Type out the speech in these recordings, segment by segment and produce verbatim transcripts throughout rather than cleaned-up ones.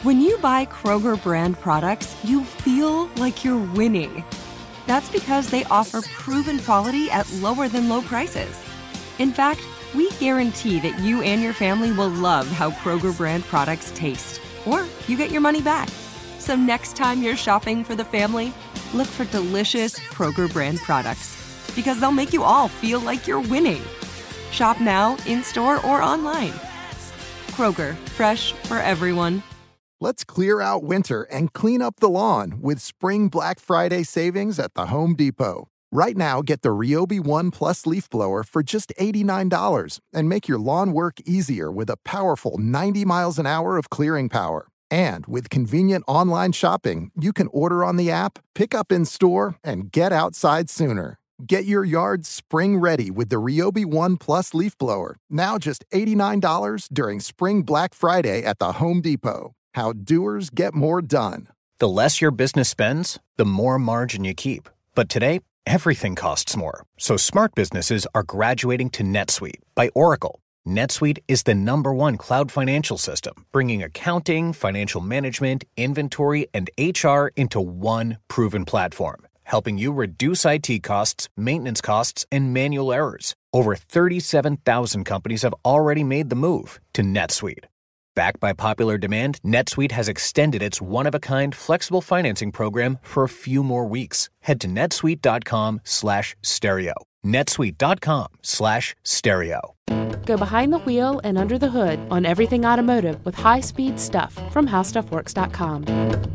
When you buy Kroger brand products, you feel like you're winning. That's because they offer proven quality at lower than low prices. In fact, we guarantee that you and your family will love how Kroger brand products taste, or you get your money back. So next time you're shopping for the family, look for delicious Kroger brand products, because they'll make you all feel like you're winning. Shop now, in-store, or online. Kroger, fresh for everyone. Let's clear out winter and clean up the lawn with spring Black Friday savings at the Home Depot. Right now, get the Ryobi One Plus leaf blower for just eighty-nine dollars and make your lawn work easier with a powerful ninety miles an hour of clearing power. And with convenient online shopping, you can order on the app, pick up in store, and get outside sooner. Get your yard spring ready with the Ryobi One Plus leaf blower, now just eighty-nine dollars during Spring Black Friday at the Home Depot. How doers get more done. The less your business spends, the more margin you keep. But today, everything costs more. So smart businesses are graduating to NetSuite by Oracle. NetSuite is the number one cloud financial system, bringing accounting, financial management, inventory, and H R into one proven platform, helping you reduce I T costs, maintenance costs, and manual errors. Over thirty-seven thousand companies have already made the move to NetSuite. Backed by popular demand, NetSuite has extended its one-of-a-kind flexible financing program for a few more weeks. Head to netsuite.com slash stereo. netsuite.com slash stereo. Go behind the wheel and under the hood on everything automotive with high-speed stuff from how stuff works dot com.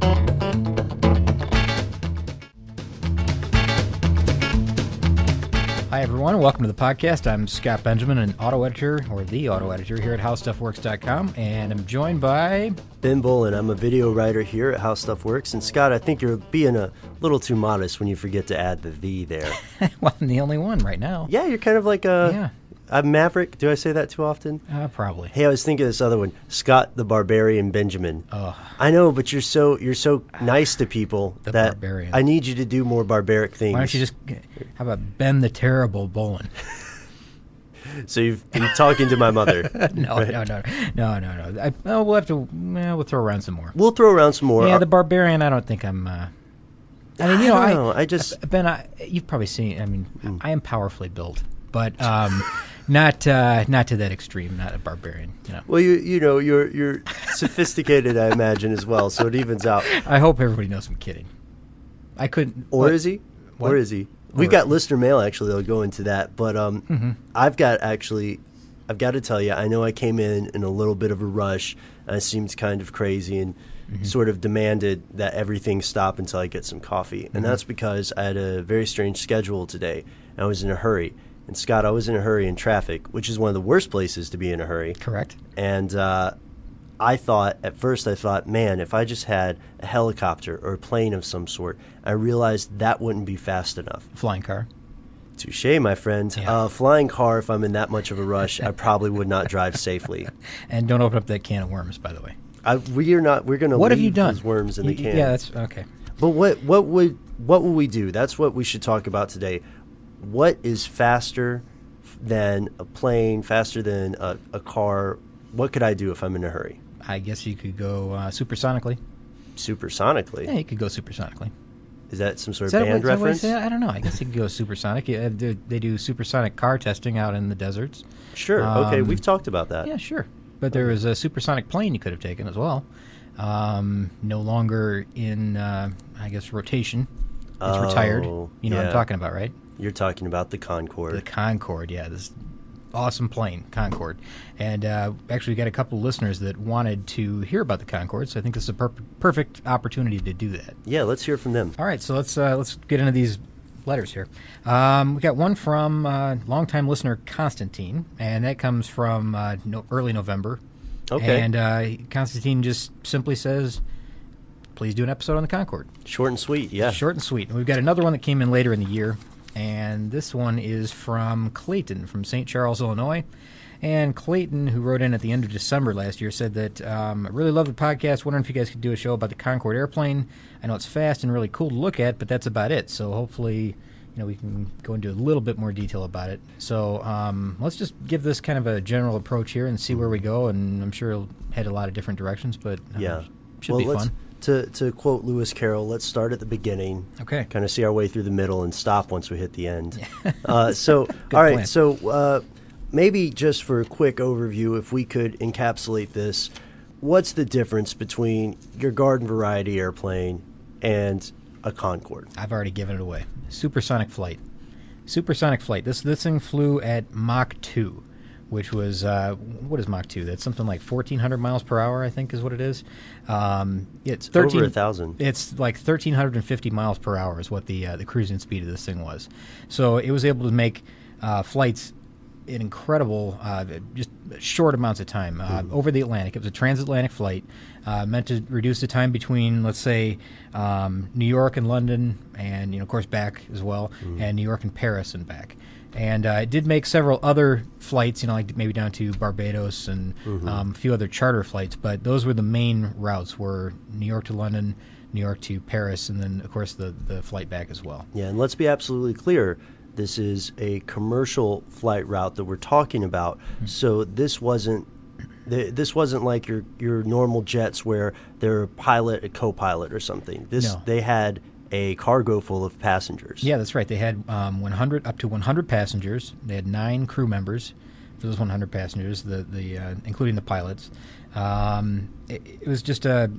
Hi, everyone. Welcome to the podcast. I'm Scott Benjamin, an auto editor, or the auto editor here at how stuff works dot com, and I'm joined by... Ben Bolin. I'm a video writer here at How Stuff Works. And Scott, I think you're being a little too modest when you forget to add the "the" there. Well, I'm the only one right now. Yeah, you're kind of like a... Yeah. A Maverick. Do I say that too often? Uh, probably. Hey, I was thinking of this other one, Scott the Barbarian Benjamin. Oh. I know, but you're so you're so nice to people The that Barbarian. I need you to do more barbaric things. Why don't you just... How about Ben the Terrible Bolin? So you've been talking to my mother. no, right? no, no, no, no, no. I, oh, we'll have to... Well, we'll throw around some more. We'll throw around some more. Yeah, the Barbarian, I don't think I'm... Uh, I mean, you know, I, I, don't know, I just... Ben, I, you've probably seen... I mean, Mm. I am powerfully built, but... Um, Not uh, not to that extreme, not a barbarian. You know. Well, you you know, you're you're sophisticated, I imagine, as well, so it evens out. I hope everybody knows I'm kidding. I couldn't... Or what? is he? What? Or is he? We've Or- got listener mail, actually. I'll go into that. But um, Mhm. I've got, actually, I've got to tell you, I know I came in in a little bit of a rush, and I seemed kind of crazy and Mhm. sort of demanded that everything stop until I get some coffee. And Mhm. that's because I had a very strange schedule today, and I was in a hurry. And Scott, I was in a hurry in traffic, which is one of the worst places to be in a hurry. Correct. And uh, I thought, at first I thought, man, if I just had a helicopter or a plane of some sort, I realized that wouldn't be fast enough. Flying car. Touche, my friend. Yeah. Uh, flying car, if I'm in that much of a rush, I probably would not drive safely. And don't open up that can of worms, by the way. I, we are not. We're going to What leave have you done? those worms in the Y- can. Yeah, that's... Okay. But what what would what will we do? That's what we should talk about today. What is faster than a plane? Faster than a, a car? What could I do if I'm in a hurry? I guess you could go uh, supersonically. Supersonically? Yeah, you could go supersonically. Is that some sort Is of that band what, is that what I reference? said? I don't know. I guess you could go supersonic. Yeah, they they do supersonic car testing out in the deserts. Sure. Okay, Um, we've talked about that. Yeah, sure. But there was a supersonic plane you could have taken as well. Um, no longer in, uh, I guess, rotation. It's retired. Oh, You know what I'm yeah. talking about, right? You're talking about the Concorde. The Concorde, yeah. This awesome plane, Concorde. And uh, actually, we got a couple of listeners that wanted to hear about the Concorde, so I think this is a per- perfect opportunity to do that. Yeah, let's hear from them. All right, so let's uh, let's get into these letters here. Um, we got one from uh, longtime listener Constantine, and that comes from uh, no, early November. Okay. And uh, Constantine just simply says, please do an episode on the Concorde. Short and sweet, yeah. Short and sweet. And we've got another one that came in later in the year, and this one is from Clayton from Saint Charles, Illinois. And Clayton, who wrote in at the end of December last year, said that, um, I really love the podcast. Wondering if you guys could do a show about the Concorde airplane. I know it's fast and really cool to look at, but that's about it. So hopefully, you know, we can go into a little bit more detail about it. So um, let's just give this kind of a general approach here and see where we go. And I'm sure it'll head a lot of different directions. But uh, Yeah. should well, be let's, fun. To, to quote Lewis Carroll, let's start at the beginning. Okay. Kind of see our way through the middle and stop once we hit the end. uh, so, Good all right. plan. So, uh, maybe just for a quick overview, if we could encapsulate this, what's the difference between your garden variety airplane and a Concorde? I've already given it away. Supersonic flight. Supersonic flight. This this thing flew at Mach two, which was, uh, what is Mach two? That's something like fourteen hundred miles per hour, I think is what it is. Um, it's thirteen, over a thousand. It's like one thousand three hundred fifty miles per hour is what the uh, the cruising speed of this thing was. So it was able to make uh, flights in incredible, uh, just short amounts of time uh, mm-hmm. over the Atlantic. It was a transatlantic flight uh, meant to reduce the time between, let's say, um, New York and London, and you know, of course, back as well, mm-hmm. and New York and Paris and back. And uh, it did make several other flights, you know, like maybe down to Barbados and mm-hmm. um, a few other charter flights. But those were the main routes: were New York to London, New York to Paris, and then, of course, the the flight back as well. Yeah, and let's be absolutely clear. This is a commercial flight route that we're talking about. Mm-hmm. So this wasn't th- this wasn't like your your normal jets where they're a pilot, a co-pilot, or something. This no. They had a cargo full of passengers. Yeah, that's right. They had um, one hundred up to one hundred passengers. They had nine crew members for those one hundred passengers, the the uh, including the pilots. Um, it, it was just a.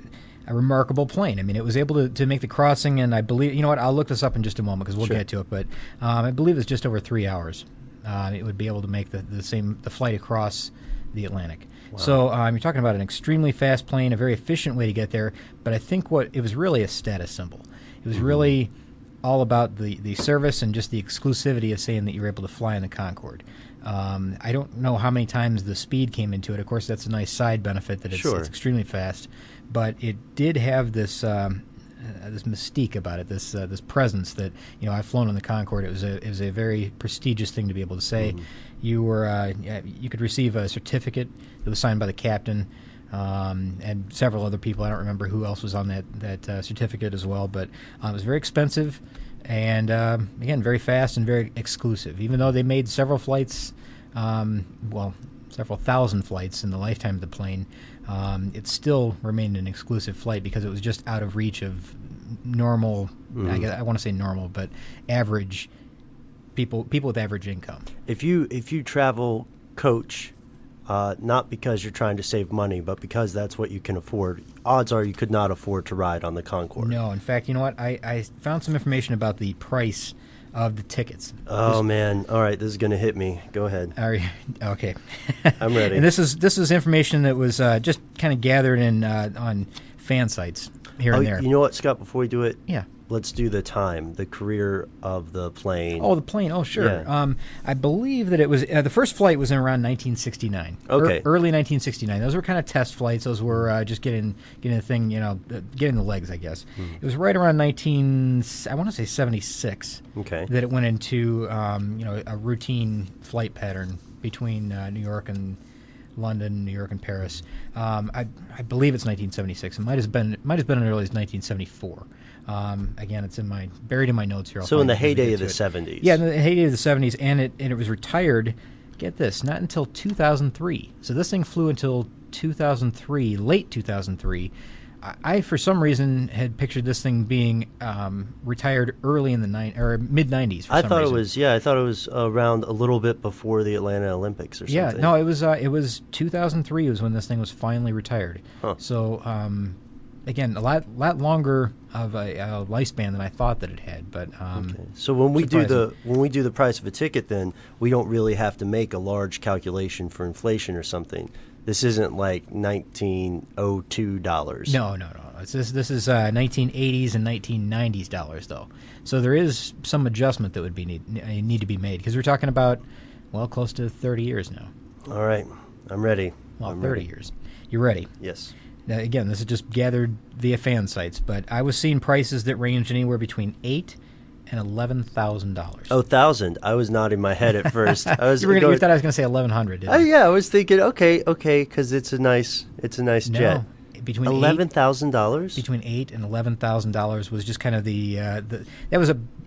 A remarkable plane. I mean, it was able to, to make the crossing, and I believe, you know what, I'll look this up in just a moment because we'll sure. get to it, but um, I believe it's just over three hours. Uh, it would be able to make the, the same the flight across the Atlantic. Wow. So um, you're talking about an extremely fast plane, a very efficient way to get there, but I think what it was really a status symbol. It was mm-hmm. really all about the, the service and just the exclusivity of saying that you were able to fly in the Concorde. Um, I don't know how many times the speed came into it. Of course, that's a nice side benefit that it's, sure. it's extremely fast. But it did have this um, uh, this mystique about it, this uh, this presence that, you know, I've flown on the Concorde. It was a it was a very prestigious thing to be able to say. Mm-hmm. You were uh, you could receive a certificate that was signed by the captain um, and several other people. I don't remember who else was on that that uh, certificate as well. But um, it was very expensive and um, again very fast and very exclusive. Even though they made several flights, um, well, several thousand flights in the lifetime of the plane. Um, it still remained an exclusive flight because it was just out of reach of normal, mm. I, guess, I want to say normal, but average people people with average income. If you if you travel coach, uh, not because you're trying to save money, but because that's what you can afford, odds are you could not afford to ride on the Concorde. No, in fact, you know what? I, I found some information about the price of the tickets. Oh this, man! All right, this is going to hit me. Go ahead. Are you, okay. I'm ready. And this is this is information that was uh, just kind of gathered in uh, on fan sites here oh, and there. You know what, Scott? Before we do it, yeah, let's do the time, the career of the plane. Oh, the plane. Oh, sure. Yeah. Um, I believe that it was uh, the first flight was in around nineteen sixty-nine. Okay. Er, early nineteen sixty-nine. Those were kind of test flights. Those were uh, just getting getting the thing, you know, uh, getting the legs, I guess. Hmm. It was right around nineteen. I want to say seventy-six. Okay. That it went into, um, you know, a routine flight pattern between uh, New York and London, New York, and Paris. Um, I I believe it's nineteen seventy-six. It might have been it might have been as early as nineteen seventy-four. Um, again, it's in my buried in my notes here. I'll so in the it heyday of the seventies. Yeah, in the heyday of the seventies, and it and it was retired. Get this, not until two thousand three. So this thing flew until two thousand three, late two thousand three. I, I for some reason had pictured this thing being um, retired early in the nine or mid nineties. I some thought reason. it was yeah. I thought it was around a little bit before the Atlanta Olympics or something. Yeah, no, it was uh, it was two thousand three was when this thing was finally retired. Huh. So um, again, a lot lot longer of a, a lifespan than I thought that it had. But um, okay. So when we surprising. do the when we do the price of a ticket, then we don't really have to make a large calculation for inflation or something. This isn't like nineteen oh two dollars. No, no, no. It's this this is uh, nineteen eighties and nineteen nineties dollars though. So there is some adjustment that would be need need to be made because we're talking about well close to thirty years now. All right, I'm ready. Well, I'm thirty ready. years. You ready? Yes. Now, again, this is just gathered via fan sites, but I was seeing prices that ranged anywhere between eight and eleven thousand dollars. Oh, thousand! I was nodding my head at first. I was. you, were gonna, going, you thought I was going to say eleven hundred. Oh yeah, I was thinking okay, okay, because it's a nice, it's a nice no, jet. Between eleven thousand dollars. Between eight and eleven thousand dollars was just kind of the, uh, the that was a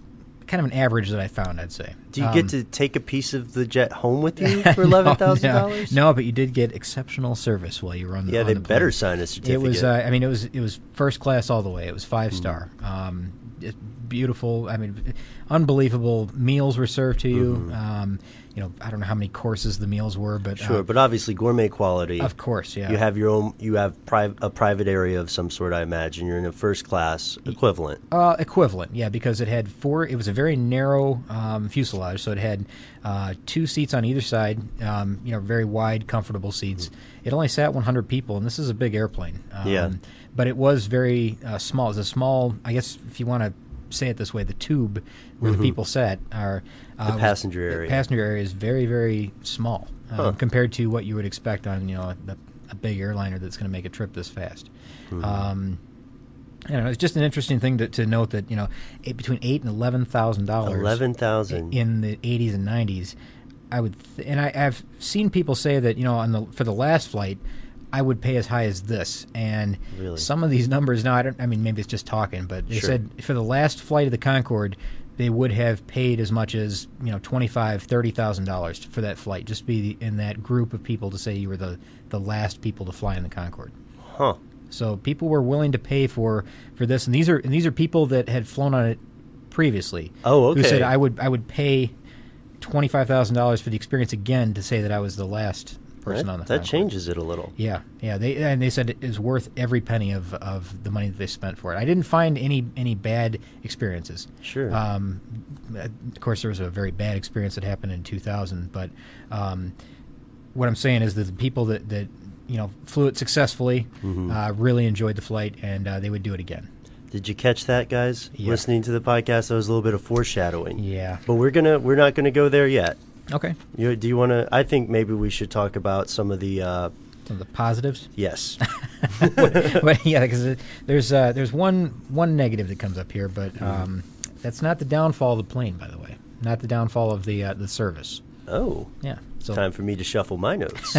kind of an average that I found, I'd say. Do you Um, get to take a piece of the jet home with you for eleven thousand no, dollars? no, no, but you did get exceptional service while you were on the Yeah, on they the better plane. sign a certificate. It was, uh, I mean, it was it was first class all the way. It was five star. Mm. Um, it- beautiful. I mean, unbelievable meals were served to you. Mm-hmm. Um, you know, I don't know how many courses the meals were, but Sure, uh, but obviously gourmet quality. of course, yeah. You have your own. You have pri- a private area of some sort. I imagine you're in a first class equivalent. Uh, equivalent, yeah, because it had four. It was a very narrow um, fuselage, so it had uh, two seats on either side. Um, you know, very wide, comfortable seats. Mm-hmm. It only sat one hundred people, and this is a big airplane. Um, Yeah. But it was very uh, small. It was a small. I guess if you want to say it this way, the tube where Mm-hmm. the people sat are uh, The was- passenger the area. passenger area is very, very small um, Huh. compared to what you would expect on you know a, a big airliner that's going to make a trip this fast. Mm-hmm. Um, you know, it's just an interesting thing to, to note that you know it, between eight and eleven thousand dollars, Eleven thousand. in the eighties and nineties. I would, th- and I, I've seen people say that you know on the for the last flight, I would pay as high as this, and Really? some of these numbers. Now I don't. I mean, maybe it's just talking, but they Sure. said for the last flight of the Concorde, they would have paid as much as you know twenty five, thirty thousand dollars for that flight, just be in that group of people to say you were the the last people to fly in the Concorde. Huh. So people were willing to pay for, for this, and these are and these are people that had flown on it previously. Oh, Who said okay. I would I would pay twenty five thousand dollars for the experience again to say that I was the last person That, on the that Concorde. changes it a little. Yeah, yeah. They and they said it is worth every penny of, of the money that they spent for it. I didn't find any any bad experiences. Sure. Um, of course, there was a very bad experience that happened in two thousand. But um, what I'm saying is that the people that, that you know flew it successfully Mm-hmm. uh, really enjoyed the flight, and uh, they would do it again. Did you catch that, guys? Yeah. Listening to the podcast, that was a little bit of foreshadowing. Yeah. But we're gonna we're not gonna go there yet. Okay. You, do you want to? I think maybe we should talk about some of the. Uh, Some of the positives. yes. But yeah, because there's uh, there's one one negative that comes up here, but um, that's not the downfall of the plane, by the way. Not the downfall of the uh, the service. Oh. Yeah. So Time for me to shuffle my notes.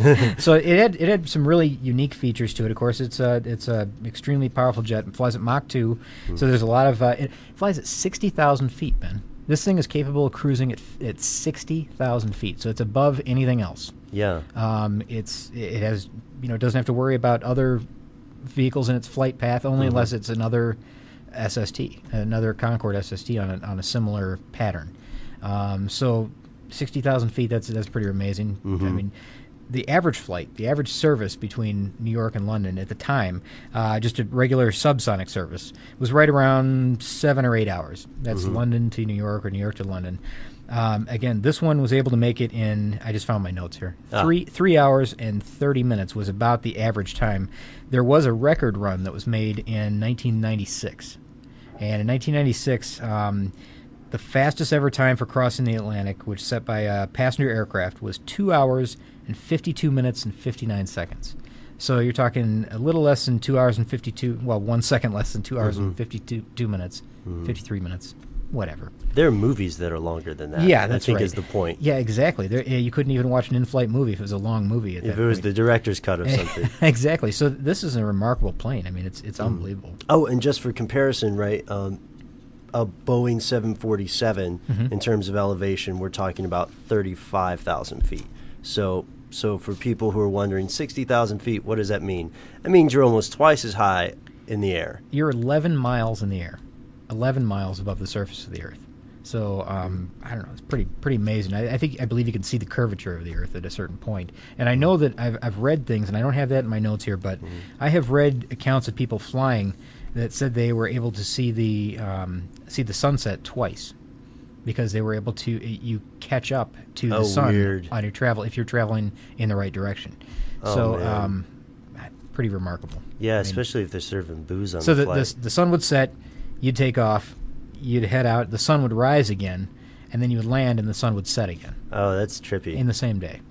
so it had it had some really unique features to it. Of course, it's a it's a extremely powerful jet. It flies at Mach two, so there's a lot of uh, it flies at sixty thousand feet, Ben. This thing is capable of cruising at at sixty thousand feet, so it's above anything else. Yeah. Um, it's it has you know it doesn't have to worry about other vehicles in its flight path, only Mm-hmm. unless it's another S S T, another Concorde S S T on a, on a similar pattern. Um, so sixty thousand feet, that's that's pretty amazing. Mm-hmm. I mean, the average flight, the average service between New York and London at the time, uh, just a regular subsonic service, was right around seven or eight hours. That's Mm-hmm. London to New York or New York to London. Um, again, this one was able to make it in, I just found my notes here, Ah. three three hours and thirty minutes was about the average time. There was a record run that was made in nineteen ninety-six. And in nineteen ninety-six, um, the fastest ever time for crossing the Atlantic, which set by a passenger aircraft, was two hours and fifty-two minutes and fifty-nine seconds. So you're talking a little less than two hours and fifty-two, well, one second less than two hours Mm-hmm. and fifty-two two minutes, fifty-three minutes, whatever. There are movies that are longer than that. Yeah, that's I think right. is the point. Yeah, exactly. There, yeah, you couldn't even watch an in-flight movie if it was a long movie at If that it was point. the director's cut of something. Exactly. So this is a remarkable plane. I mean, it's it's unbelievable. Oh, and just for comparison, right, um, a Boeing seven forty-seven, Mm-hmm. in terms of elevation, we're talking about thirty-five thousand feet. So, so for people who are wondering, sixty thousand feet, what does that mean? That means you're almost twice as high in the air. You're eleven miles in the air, eleven miles above the surface of the Earth. So um, I don't know. It's pretty pretty amazing. I, I think I believe you can see the curvature of the Earth at a certain point. And I know that I've I've read things, and I don't have that in my notes here, but I have read accounts of people flying that said they were able to see the um, see the sunset twice because they were able to you catch up to the Oh, sun weird. on your travel if you're traveling in the right direction. Oh, so man. um, pretty remarkable. Yeah, I mean, especially if they're serving booze on so the the, flight. the the sun would set, you'd take off, you'd head out, the sun would rise again, and then you would land, and the sun would set again Oh, that's trippy. in the same day.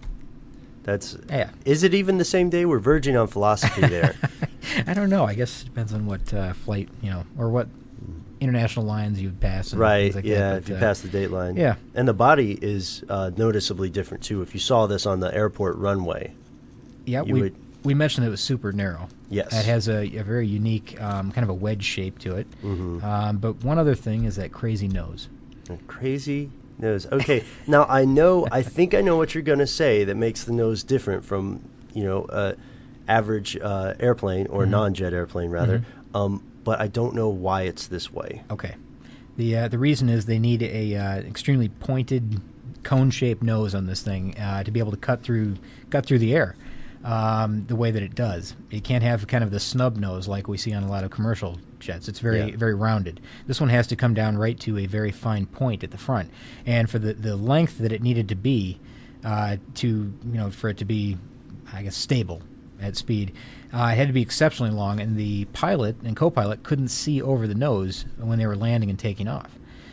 That's Yeah. Is it even the same day? We're verging on philosophy there. I don't know. I guess it depends on what uh, flight, you know, or what international lines you'd pass. And Right, things like yeah, that. if you But, uh, pass the date line. yeah. And the body is uh, noticeably different, too. If you saw this on the airport runway, Yeah, you we would- we mentioned it was super narrow. Yes. It has a, a very unique um, kind of a wedge shape to it. Mhm. Um, but one other thing is that crazy nose. A crazy nose. Okay, now I know, I think I know what you're going to say that makes the nose different from, you know, uh, average uh, airplane or Mm-hmm. non-jet airplane, rather. Mm-hmm. Um, but I don't know why it's this way. Okay. The uh, the reason is they need a uh, extremely pointed cone-shaped nose on this thing uh, to be able to cut through cut through the air um, the way that it does. It can't have kind of the snub nose like we see on a lot of commercial jets. It's very Yeah. very rounded. This one has to come down right to a very fine point at the front, and for the, the length that it needed to be uh, to you know for it to be, I guess, stable at speed, uh, it had to be exceptionally long, and the pilot and co-pilot couldn't see over the nose when they were landing and taking off.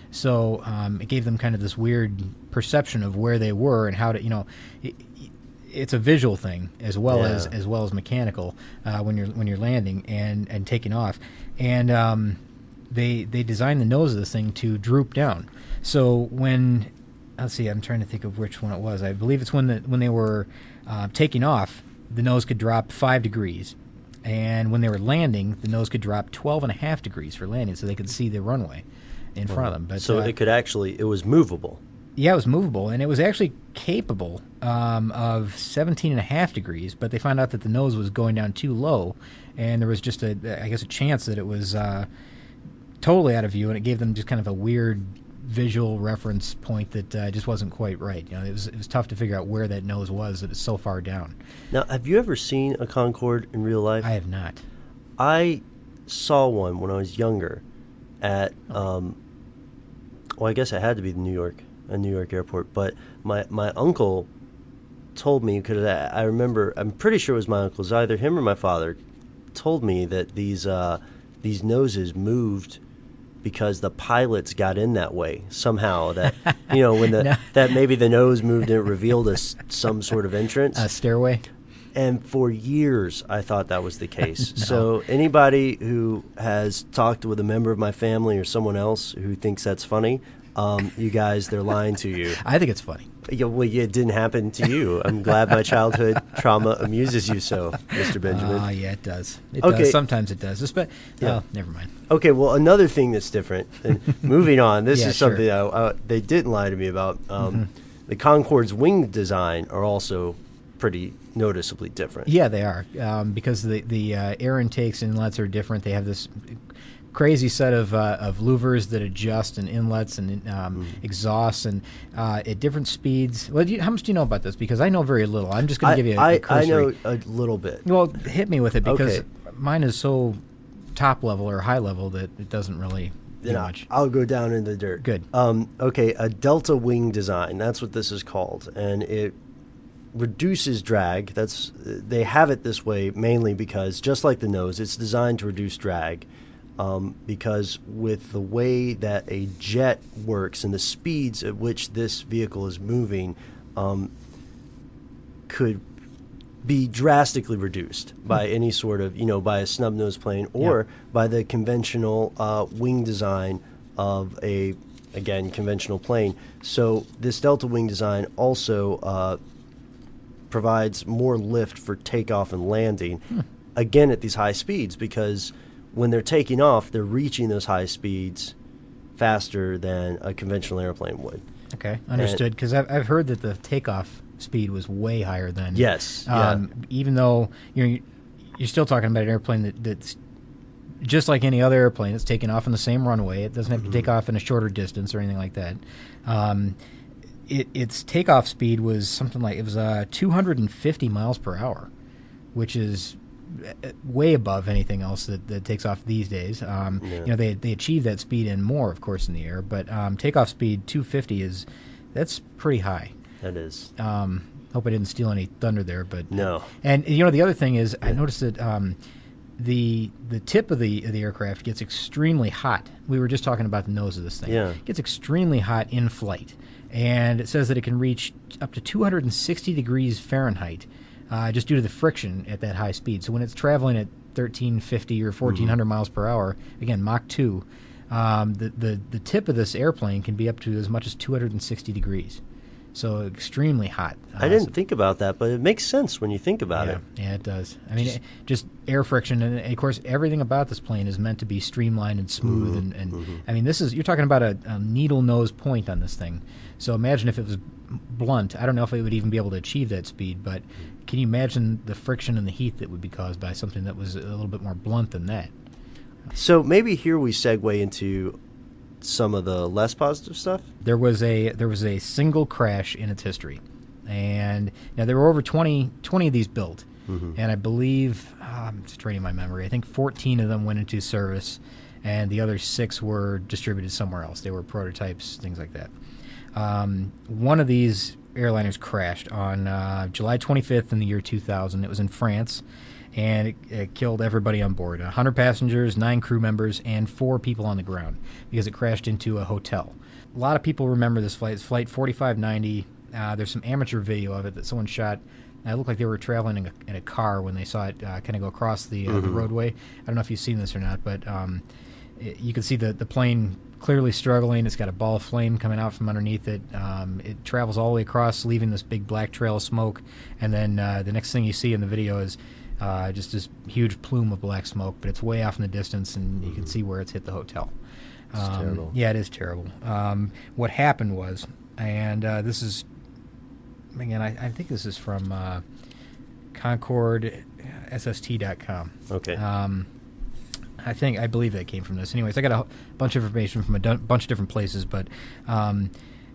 So um, it gave them kind of this weird perception of where they were and how to, you know, it, it's a visual thing as well Yeah. as as well as mechanical uh, when you're when you're landing and, and taking off. And um, they they designed the nose of this thing to droop down. So when let's see, I'm trying to think of which one it was. I believe it's when the when they were uh, taking off, the nose could drop five degrees, and when they were landing, the nose could drop twelve and a half degrees for landing, so they could see the runway in front of them. But So uh, it could actually, it was movable. yeah, it was movable, and it was actually capable um, of seventeen and a half degrees, but they found out that the nose was going down too low, and there was just a, I guess, a chance that it was uh, totally out of view, and it gave them just kind of a weird visual reference point that uh, just wasn't quite right. You know, it was it was tough to figure out where that nose was. That it's so far down. Now, have you ever seen a Concorde in real life? I have not. I saw one when I was younger at, um, well, I guess it had to be the New York, a New York airport. But my, my uncle told me, because I, I remember, I'm pretty sure it was my uncle, it was either him or my father, told me that these uh, these noses moved because the pilots got in that way somehow. That you know when the No. that maybe the nose moved and it revealed us some sort of entrance. A stairway. And for years, I thought that was the case. So anybody who has talked with a member of my family or someone else who thinks that's funny, um, you guys, they're lying to you. I think it's funny. Yeah, well, yeah, it didn't happen to you. I'm glad my childhood trauma amuses you so, Mister Benjamin. Ah, yeah, it does. It Okay. does. Sometimes it does. Espe- Yeah. Oh, never mind. Okay, well, another thing that's different, and moving on, this Yeah, is something sure. I, I, they didn't lie to me about. Um, Mm-hmm. The Concorde's wing design are also pretty noticeably different. Yeah, they are um, because the the uh, air intakes and inlets are different. They have this crazy set of uh, of louvers that adjust and inlets and um, Mm-hmm. exhausts and uh, at different speeds. Well, do you, how much do you know about this? Because I know very little. I'm just going I, to give you a, I, a I cursory. know a little bit. Well, hit me with it because Okay. mine is so top level or high level that it doesn't really do Then I- much. I'll go down in the dirt. Good. Um, okay, a delta wing design. That's what this is called, and it reduces drag. That's they have it this way mainly because just like the nose, it's designed to reduce drag. Um, because with the way that a jet works and the speeds at which this vehicle is moving, um, could be drastically reduced by any sort of, you know, by a snub-nosed plane or Yeah. by the conventional uh, wing design of a, again, conventional plane. So this delta wing design also uh, provides more lift for takeoff and landing, again, at these high speeds, because when they're taking off, they're reaching those high speeds faster than a conventional airplane would. Okay, understood. Because I've I've heard that the takeoff speed was way higher than Yes, Um, Even though you're you're still talking about an airplane that, that's just like any other airplane. It's taking off on the same runway. It doesn't have to take off in a shorter distance or anything like that. Um, it, its takeoff speed was something like it was uh, two hundred fifty miles per hour, which is uh, way above anything else that, that takes off these days. Um, Yeah. You know, they they achieve that speed and more, of course, in the air. But um, takeoff speed two fifty is that's pretty high. That is. Um, hope I didn't steal any thunder there, but No. And you know, the other thing is, I noticed that um, the the tip of the of the aircraft gets extremely hot. We were just talking about the nose of this thing. Yeah. It gets extremely hot in flight, and it says that it can reach up to two hundred sixty degrees Fahrenheit, uh, just due to the friction at that high speed. So when it's traveling at thirteen fifty or fourteen hundred miles per hour, again Mach two, um, the, the the tip of this airplane can be up to as much as two hundred sixty degrees. so extremely hot. I Uh, didn't so- think about that, but it makes sense when you think about yeah, it. Yeah, it does. I mean, just, it, just air friction, and of course, everything about this plane is meant to be streamlined and smooth. Mm-hmm, and, and mm-hmm. I mean, this is you're talking about a, a needle nose point on this thing. So imagine if it was blunt. I don't know if it would even be able to achieve that speed, but can you imagine the friction and the heat that would be caused by something that was a little bit more blunt than that? So maybe here we segue into some of the less positive stuff. There was a there was a single crash in its history, and now there were over twenty, twenty of these built, Mm-hmm. and I believe uh, I'm just training my memory. I think fourteen of them went into service, and the other six were distributed somewhere else. They were prototypes, things like that. Um, one of these airliners crashed on uh, July twenty-fifth in the year two thousand. It was in France, and it, it killed everybody on board. one hundred passengers, nine crew members, and four people on the ground because it crashed into a hotel. A lot of people remember this flight. It's Flight forty-five ninety. Uh, there's some amateur video of it that someone shot. It looked like they were traveling in a, in a car when they saw it uh, kind of go across the, uh, Mm-hmm. the roadway. I don't know if you've seen this or not, but um, it, you can see the, the plane clearly struggling. It's got a ball of flame coming out from underneath it. Um, it travels all the way across, leaving this big black trail of smoke. And then uh, the next thing you see in the video is uh, just this huge plume of black smoke, but it's way off in the distance, and you can see where it's hit the hotel. It's Um, terrible. Yeah, it is terrible. Um, what happened was, and uh, this is, again, I, I think this is from uh, Concord S S T dot com. Okay. Um, I think, I believe that came from this. Anyways, I got a h- bunch of information from a dun- bunch of different places, but um,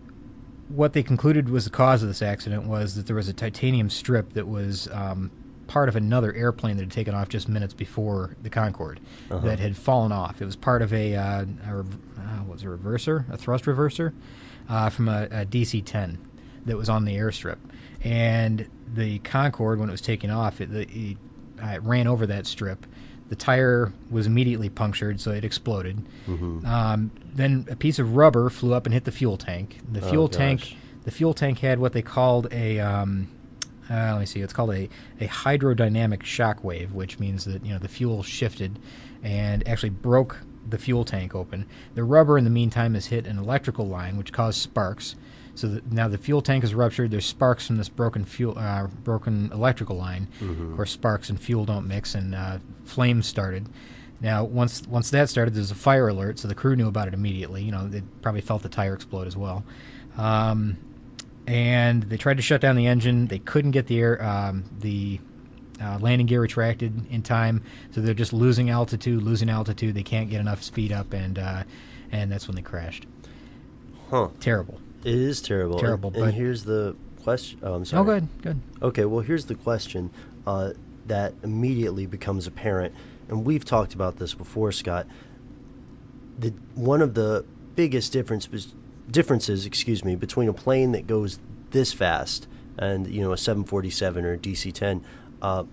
what they concluded was the cause of this accident was that there was a titanium strip that was um, part of another airplane that had taken off just minutes before the Concorde Uh-huh. that had fallen off. It was part of a, uh, a rev- uh, what was it, a reverser, a thrust reverser uh, from a, a D C ten that was on the airstrip. And the Concorde, when it was taking off, it, the, it, uh, it ran over that strip. The tire was immediately punctured, so it exploded. Mm-hmm. Um, then a piece of rubber flew up and hit the fuel tank. The Oh, fuel gosh. tank, the fuel tank had what they called a. Um, uh, let me see. It's called a, a hydrodynamic shock wave, which means that you know the fuel shifted and actually broke the fuel tank open. The rubber, in the meantime, has hit an electrical line, which caused sparks. So that now the fuel tank is ruptured. There's sparks from this broken fuel, uh, broken electrical line. Mm-hmm. Of course, sparks and fuel don't mix, and uh, flames started. Now, once once that started, there's a fire alert, so the crew knew about it immediately. You know, they probably felt the tire explode as well. Um, and they tried to shut down the engine. They couldn't get the air, um, the uh, landing gear retracted in time, so they're just losing altitude, losing altitude. They can't get enough speed up, and uh, and that's when they crashed. Huh. Terrible. It is terrible. Terrible, And, but- and here's the question. Oh, I'm sorry. Oh, good, good. Okay, well, here's the question uh, that immediately becomes apparent, and we've talked about this before, Scott. The one of the biggest difference differences, excuse me, between a plane that goes this fast and you know a seven forty-seven or a D C ten uh,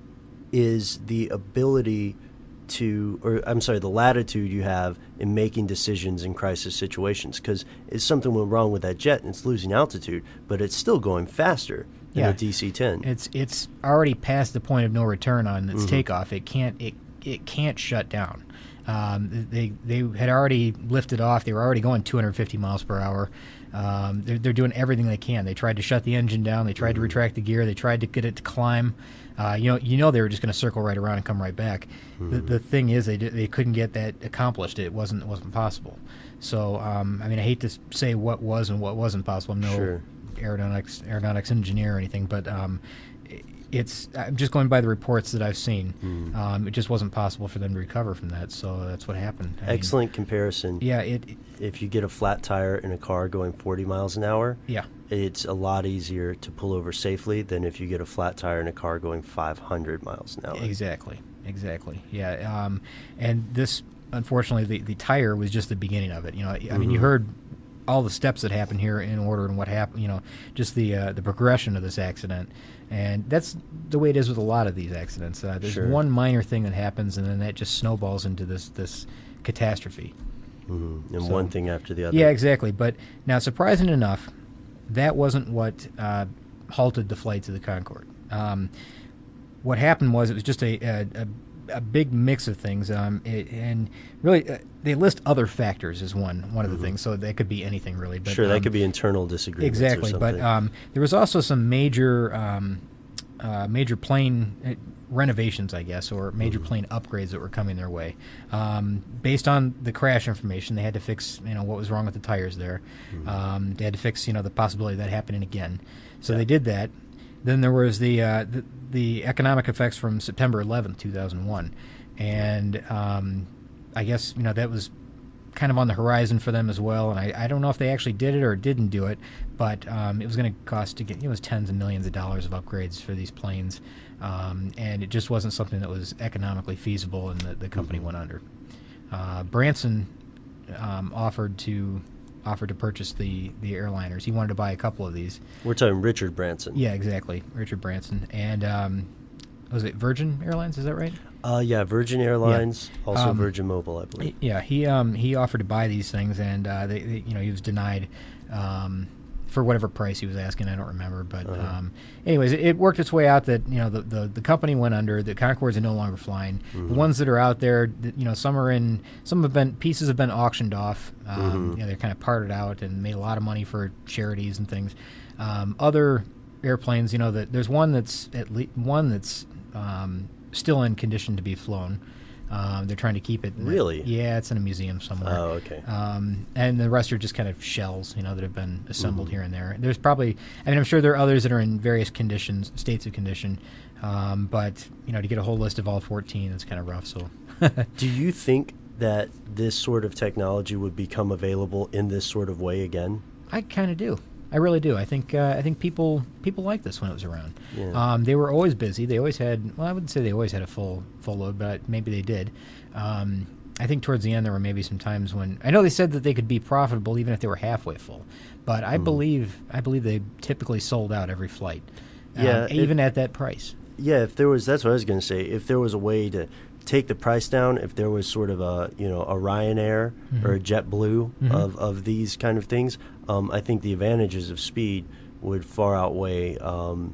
is the ability to, or I'm sorry, the latitude you have in making decisions in crisis situations. Because if something went wrong with that jet and it's losing altitude, but it's still going faster than Yeah. a D C ten. It's it's already past the point of no return on its Mm-hmm. takeoff. It can't it it can't shut down. Um, they they had already lifted off. They were already going two hundred fifty miles per hour. Um, they're, they're doing everything they can. They tried to shut the engine down. They tried to retract the gear. They tried to get it to climb. Uh, you know, you know they were just going to circle right around and come right back. The, the thing is, they did, they couldn't get that accomplished. It wasn't it wasn't possible. So, um, I mean, I hate to s- say what was and what wasn't possible. I'm no Sure. aeronautics aeronautics engineer or anything, but um, i- it's I'm just going by the reports that I've seen. Um, it just wasn't possible for them to recover from that. So that's what happened. I mean, Excellent comparison. yeah. It. it- If you get a flat tire in a car going forty miles an hour, yeah. it's a lot easier to pull over safely than if you get a flat tire in a car going five hundred miles an hour. Exactly. Exactly. Yeah. Um, and this, unfortunately, the, the tire was just the beginning of it. You know, I mean, you heard all the steps that happened here in order and what happened. You know, just the uh, the progression of this accident, and that's the way it is with a lot of these accidents. Uh, there's Sure. one minor thing that happens, and then that just snowballs into this this catastrophe. Mhm. And So- one thing after the other. Yeah, exactly. But now, surprising enough, that wasn't what uh, halted the flight to the Concorde. Um, what happened was it was just a, a, a a big mix of things, um, it, and really uh, they list other factors as one one of the mm-hmm. things. So that could be anything really. But, sure, that um, could be internal disagreements. Exactly, or but um, there was also some major um, uh, major plane uh, renovations, I guess, or major mm-hmm. plane upgrades that were coming their way. Um, based on the crash information, they had to fix you know what was wrong with the tires there. Mm-hmm. Um, they had to fix you know the possibility of that happening again. So yeah. they did that. Then there was the, uh, the the economic effects from September eleventh, two thousand one, and um, I guess you know that was kind of on the horizon for them as well. And I, I don't know if they actually did it or didn't do it, but um, it was going to cost to get it was tens of millions of dollars of upgrades for these planes, um, and it just wasn't something that was economically feasible, and the, the company mm-hmm. went under. Uh, Branson um, offered to. offered to purchase the, the airliners. He wanted to buy a couple of these. We're talking Richard Branson. Yeah, exactly. Richard Branson. And um, was it Virgin Airlines? Is that right? Uh, yeah, Virgin Airlines, yeah. also um, Virgin Mobile, I believe. Yeah, he um, he offered to buy these things, and uh, they, they, you know he was denied um, for whatever price he was asking. I don't remember, but uh-huh. um, anyways, it, it worked its way out that you know the, the, the company went under. The Concords are no longer flying. Mm-hmm. The ones that are out there, you know, some are in. Some have been pieces have been auctioned off. Um, mm-hmm. You know, they're kind of parted out and made a lot of money for charities and things. Um, other airplanes, you know, that there's one that's at least one that's um, still in condition to be flown. Um, they're trying to keep it. Really? The, yeah, it's in a museum somewhere. Oh, okay. Um, and the rest are just kind of shells, you know, that have been assembled mm-hmm. here and there. There's probably, I mean, I'm sure there are others that are in various conditions, states of condition. Um, but, you know, to get a whole list of all fourteen, it's kind of rough. So, do you think that this sort of technology would become available in this sort of way again? I kind of do. I really do. I think uh, I think people people liked this when it was around. Yeah. Um, they were always busy. They always had. Well, I wouldn't say they always had a full full load, but maybe they did. Um, I think towards the end there were maybe some times when I know they said that they could be profitable even if they were halfway full, but I mm. believe I believe they typically sold out every flight. Um, yeah, even it, at that price. Yeah, if there was, that's what I was going to say. If there was a way to take the price down, if there was sort of a you know a Ryanair mm-hmm. or a JetBlue mm-hmm. of, of these kind of things, um, I think the advantages of speed would far outweigh um,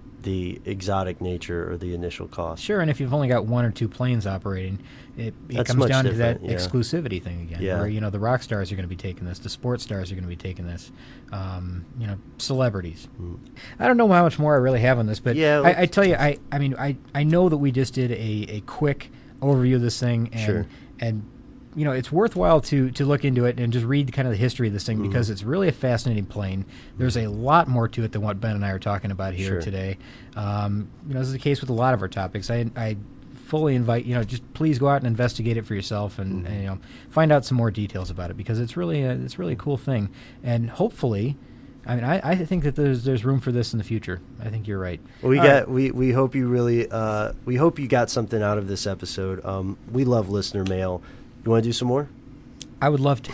the exotic nature or the initial cost. Sure, and if you've only got one or two planes operating, it, it comes down to that yeah. exclusivity thing again, yeah. where you know the rock stars are going to be taking this, the sports stars are going to be taking this, um, you know, celebrities. Mm. I don't know how much more I really have on this, but yeah, I, I tell you, I, I mean, I, I know that we just did a, a quick overview of this thing, and sure. and you know it's worthwhile to to look into it and just read kind of the history of this thing mm-hmm. because it's really a fascinating plane. There's a lot more to it than what Ben and I are talking about here sure. today. Um, you know, this is the case with a lot of our topics. I I fully invite you know just please go out and investigate it for yourself and, mm-hmm. and you know find out some more details about it because it's really a, it's really a cool thing, and hopefully. I mean, I, I think that there's there's room for this in the future. I think you're right. Well, we All got right. we, we hope you really uh, we hope you got something out of this episode. Um, we love listener mail. You want to do some more? I would love to.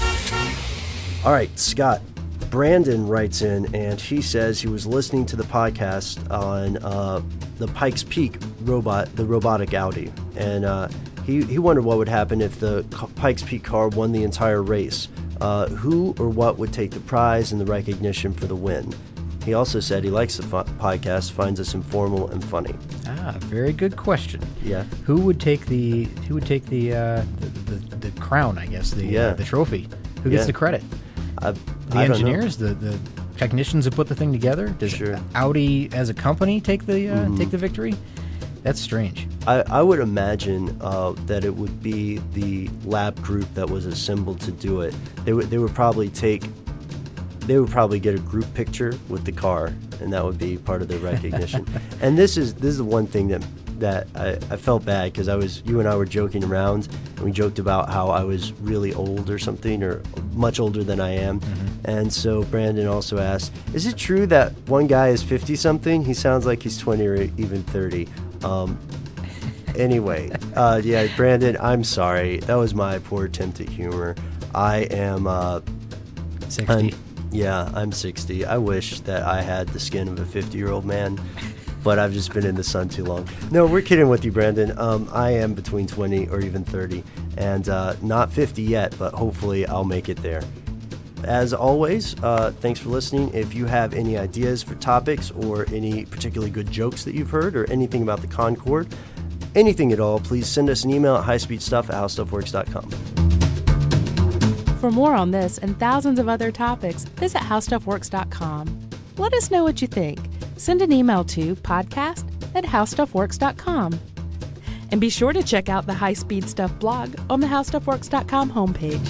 All right, Scott. Brandon writes in, and he says he was listening to the podcast on uh, the Pikes Peak robot, the robotic Audi, and uh, he he wondered what would happen if the Pikes Peak car won the entire race. Uh, who or what would take the prize and the recognition for the win? He also said he likes the fo- podcast, finds us informal and funny. Ah, very good question. Yeah. Who would take the Who would take the uh, the, the, the crown? I guess the yeah. uh, the trophy. Who gets yeah. the credit? I, the I engineers, the the technicians who put the thing together. Does sure. Audi as a company take the uh, mm-hmm. take the victory? That's strange. I, I would imagine uh, that it would be the lab group that was assembled to do it. They would they would probably take, they would probably get a group picture with the car, and that would be part of their recognition. And this is this is the one thing that that I, I felt bad because I was you and I were joking around, and we joked about how I was really old or something, or much older than I am. Mm-hmm. And so Brandon also asked, "Is it true that one guy is fifty something? He sounds like he's twenty or even thirty." Um, anyway, uh, yeah, Brandon, I'm sorry. That was my poor attempt at humor. I am uh, sixty. I'm, yeah, I'm sixty. I wish that I had the skin of a fifty-year-old man, but I've just been in the sun too long. No, we're kidding with you, Brandon. Um, I am between twenty or even thirty, and uh, not fifty yet, but hopefully I'll make it there. As always, uh, thanks for listening. If you have any ideas for topics or any particularly good jokes that you've heard or anything about the Concorde, anything at all, please send us an email at highspeedstuff at howstuffworks dot com. For more on this and thousands of other topics, visit how stuff works dot com. Let us know what you think. Send an email to podcast at how stuff works dot com. And be sure to check out the High Speed Stuff blog on the how stuff works dot com homepage.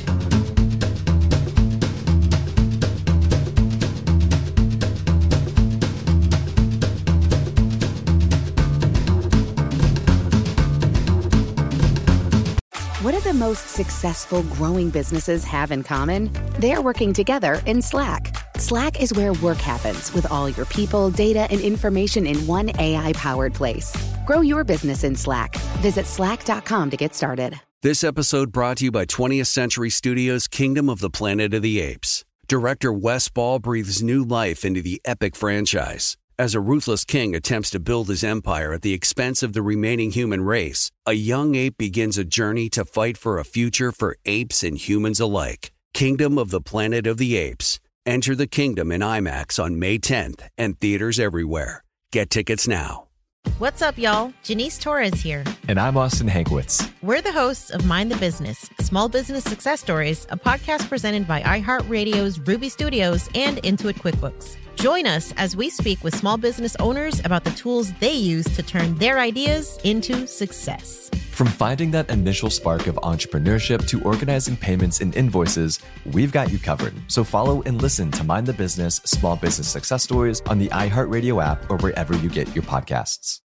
What do the most successful growing businesses have in common? They're working together in Slack. Slack is where work happens with all your people, data, and information in one A I-powered place. Grow your business in Slack. Visit slack dot com to get started. This episode brought to you by twentieth Century Studios' Kingdom of the Planet of the Apes. Director Wes Ball breathes new life into the epic franchise. As a ruthless king attempts to build his empire at the expense of the remaining human race, a young ape begins a journey to fight for a future for apes and humans alike. Kingdom of the Planet of the Apes. Enter the kingdom in IMAX on May tenth and theaters everywhere. Get tickets now. What's up, y'all? Janice Torres here. And I'm Austin Hankwitz. We're the hosts of Mind the Business, Small Business Success Stories, a podcast presented by iHeartRadio's Ruby Studios and Intuit QuickBooks. Join us as we speak with small business owners about the tools they use to turn their ideas into success. From finding that initial spark of entrepreneurship to organizing payments and invoices, we've got you covered. So follow and listen to Mind the Business Small Business Success Stories on the iHeartRadio app or wherever you get your podcasts.